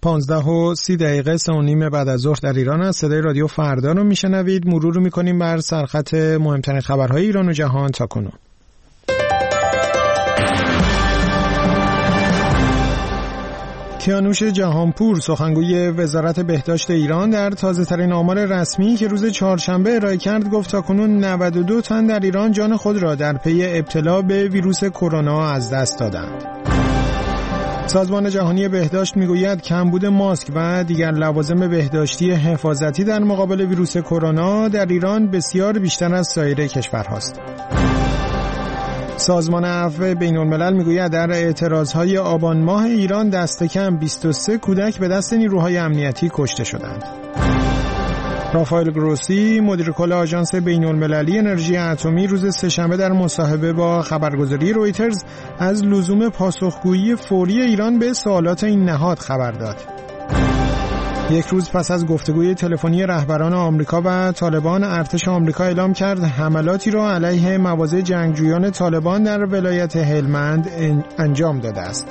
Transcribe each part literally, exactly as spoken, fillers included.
پانزده و سی دقیقه سه و نیم بعد از ظهر در ایران است. صدای رادیو فردا رو میشنوید. مرور رو میکنیم بر سرخط مهمترین خبرهای ایران و جهان تا کنون. کیانوش جهانپور سخنگوی وزارت بهداشت ایران در تازه‌ترین آمار رسمی که روز چهارشنبه ارائه کرد گفت تاکنون نود و دو تن در ایران جان خود را در پی ابتلا به ویروس کرونا از دست دادند. سازمان جهانی بهداشت میگوید کمبود ماسک و دیگر لوازم بهداشتی حفاظتی در مقابل ویروس کرونا در ایران بسیار بیشتر از سایر کشورهاست. سازمان عفو بین‌الملل میگوید در اعتراضهای آبان ماه ایران دست کم بیست و سه کودک به دست نیروهای امنیتی کشته شدند. رافائل گروسی مدیر کل آژانس بین‌المللی انرژی اتمی روز سه‌شنبه در مصاحبه با خبرگزاری رویترز از لزوم پاسخگویی فوری ایران به سوالات این نهاد خبر داد. یک روز پس از گفتگوی تلفنی رهبران آمریکا و طالبان، ارتش آمریکا اعلام کرد حملاتی را علیه مواضع جنگجویان طالبان در ولایت هلمند انجام داده است.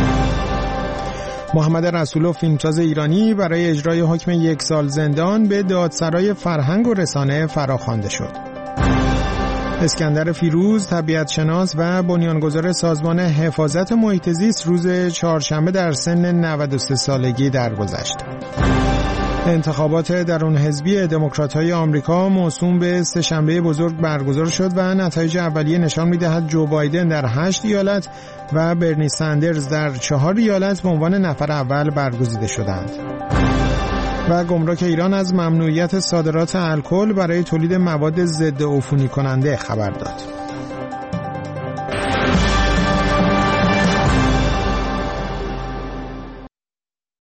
محمد رسولوف فیلمساز ایرانی برای اجرای حکم یک سال زندان به دادسرای فرهنگ و رسانه فراخوانده شد. اسکندر فیروز طبیعت شناس و بنیانگذار سازمان حفاظت محیط زیست روز چهارشنبه در سن نود و سه سالگی درگذشت. انتخابات درون حزبی دموکرات‌های آمریکا موسوم به سه‌شنبه بزرگ برگزار شد و نتایج اولیه نشان می‌دهد جو بایدن در هشت ایالت و برنی سندرز در چهار ایالت به عنوان نفر اول برگزیده شدند. و گمرک ایران از ممنوعیت صادرات الکل برای تولید مواد ضد عفونی کننده خبر داد.